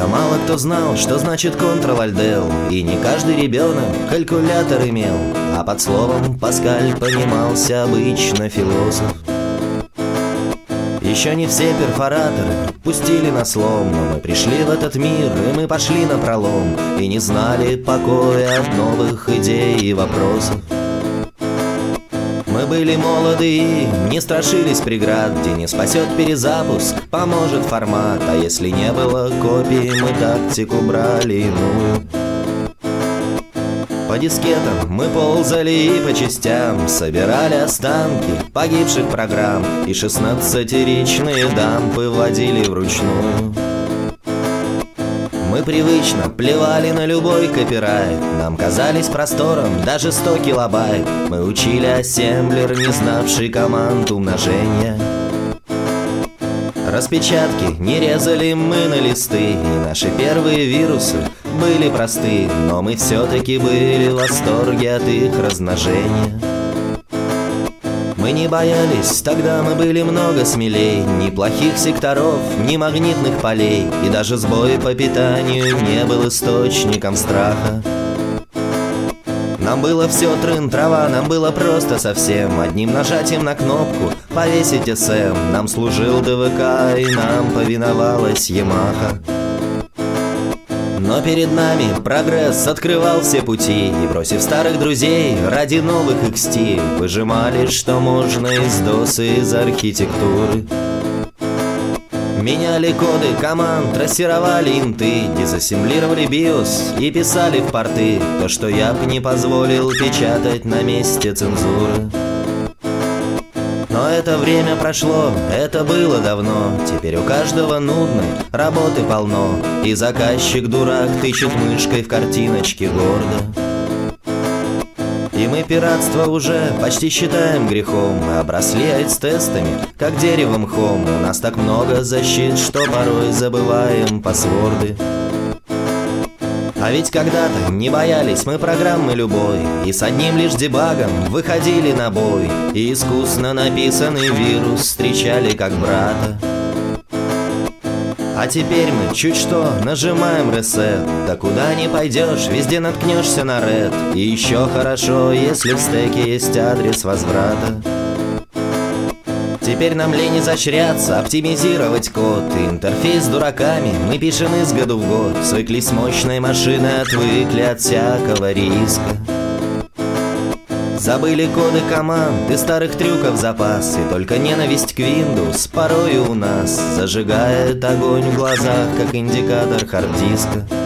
Тогда мало кто знал, что значит Ctrl-Alt-Del, и не каждый ребенок калькулятор имел, а под словом Паскаль понимался обычно философ. Еще не все перфораторы пустили на слом, но мы пришли в этот мир, и мы пошли напролом, и не знали покоя от новых идей и вопросов. Мы были молоды и не страшились преград, где не спасет перезапуск, поможет формат, а если не было копий, мы тактику брали иную. По дискетам мы ползали и по частям собирали останки погибших программ, и 16-ричные дампы вводили вручную. Мы привычно плевали на любой копирайт, нам казались простором даже 100 килобайт. Мы учили ассемблер, не знавший команд умножения. Распечатки не резали мы на листы, и наши первые вирусы были просты, но мы все-таки были в восторге от их размножения. Мы не боялись, тогда мы были много смелей, ни плохих секторов, ни магнитных полей, и даже сбой по питанию не был источником страха. Нам было все трын-трава, нам было просто совсем. Одним нажатием на кнопку повесить СМ. Нам служил ДВК, и нам повиновалась Ямаха. Но перед нами прогресс открывал все пути, и, бросив старых друзей, ради новых XT выжимали, что можно из DOS и из архитектуры. Меняли коды команд, трассировали инты, дезассемблировали BIOS и писали в порты то, что я б не позволил печатать на месте цензуры. Но это время прошло, это было давно. Теперь у каждого нудной работы полно, и заказчик-дурак тычет мышкой в картиночке гордо. И мы пиратство уже почти считаем грехом. Мы обросли айс-тестами, как деревом мхом. У нас так много защит, что порой забываем пасворды. А ведь когда-то не боялись мы программы любой, и с одним лишь дебагом выходили на бой, и искусно написанный вирус встречали как брата. А теперь мы чуть что нажимаем ресет, да куда не пойдешь, везде наткнешься на ред. И еще хорошо, если в стеке есть адрес возврата. Теперь нам лень изощряться, оптимизировать код. Интерфейс с дураками мы пишем из года в год. Свыклись с мощной машиной, отвыкли от всякого риска. Забыли коды команд и старых трюков запас, и только ненависть к Windows порою у нас зажигает огонь в глазах, как индикатор хард-диска.